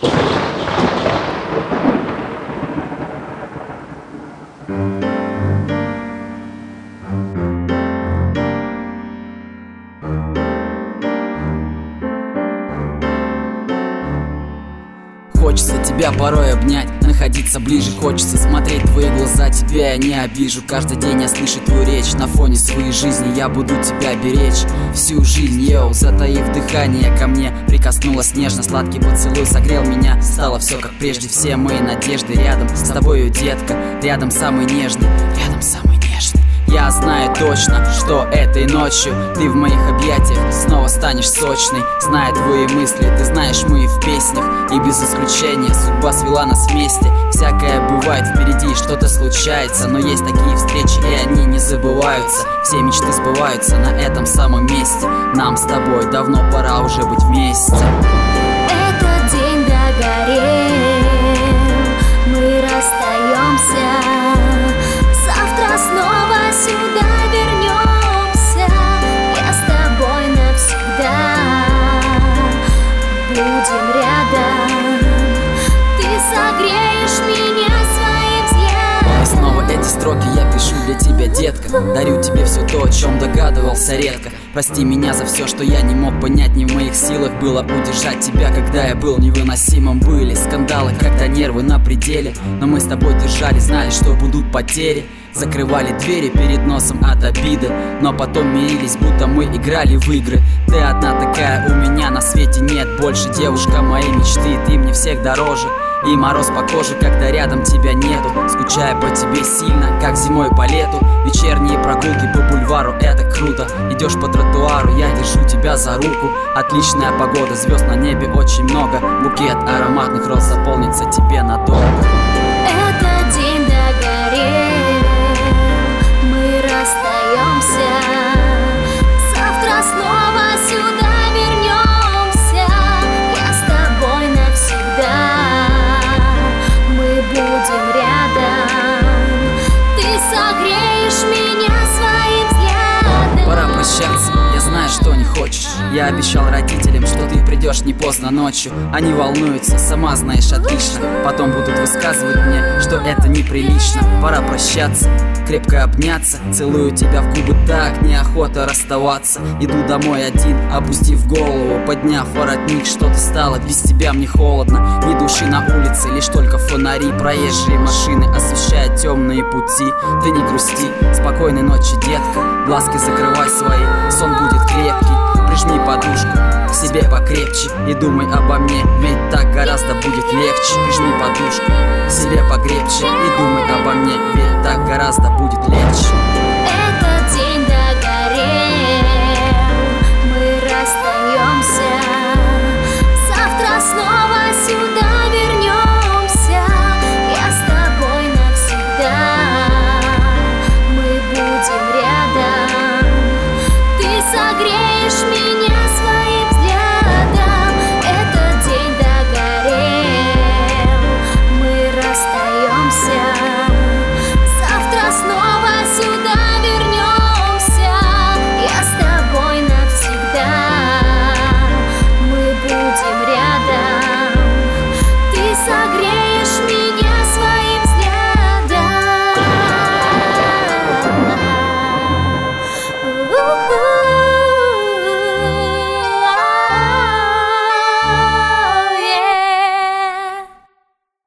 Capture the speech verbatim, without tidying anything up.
Хочется тебя порой обнять, находиться ближе. Хочется смотреть в твои глаза, тебя я не обижу. Каждый день я слышу твою речь, на фоне своей жизни я буду тебя беречь. Всю жизнь, йоу, затаив дыхание ко мне, прикоснулась нежно, сладкий поцелуй согрел меня. Стало все как прежде, все мои надежды рядом с тобою, детка. Рядом самый нежный, рядом самый нежный. Я знаю точно, что этой ночью ты в моих объятиях снова станешь сочной. Зная твои мысли, ты знаешь мои в песнях. И без исключения судьба свела нас вместе. Всякое бывает впереди, что-то случается, но есть такие встречи, и они не забываются. Все мечты сбываются на этом самом месте. Нам с тобой давно пора уже быть вместе. Этот день догорел, мы расстаемся. Завтра снова сюда вернемся. Я с тобой навсегда. Будем рядом. Ты согреешь меня своим взглядом. И снова эти строки я пишу для тебя, детка. Дарю тебе все то, о чем догадывался редко. Прости меня за все, что я не мог понять. Не в моих силах было удержать тебя, когда я был невыносимым. Были скандалы, когда нервы на пределе, но мы с тобой держали, знали, что будут потери. Закрывали двери перед носом от обиды, но потом мирились, будто мы играли в игры. Ты одна такая, у меня на свете нет больше. Девушка моей мечты, ты мне всех дороже. И мороз по коже, когда рядом тебя нету. Скучаю по тебе сильно, как зимой по лету. Вечерние прогулки по бульвару, это круто. Идешь по тротуару, я держу тебя за руку. Отличная погода, звезд на небе очень много. Букет ароматных роз заполнится тебе надолго. Этот день догорел, мы расстаемся. Завтра снова сюда вернемся. Я с тобой навсегда. Мы будем рядом. Ты согреешь меня своим взглядом. Пора прощаться, я знаю, что не хочешь. Я обещал родителям, что ты придешь не поздно ночью. Они волнуются, сама знаешь отлично. Потом будут высказывать мне, что это неприлично. Пора прощаться, крепко обняться. Целую тебя в губы, так неохота расставаться. Иду домой один, опустив голову, подняв воротник. Что-то стало, без тебя мне холодно. Ни души на улице, лишь только фонари. Проезжие машины освещают темные пути. Ты не грусти, спокойной ночи, детка. Глазки закрывай свои, сон будет крепкий. Прижми подушку к себе покрепче и думай обо мне, ведь так гораздо будет легче. Прижми подушку к себе покрепче и думай обо мне, ведь так гораздо будет легче.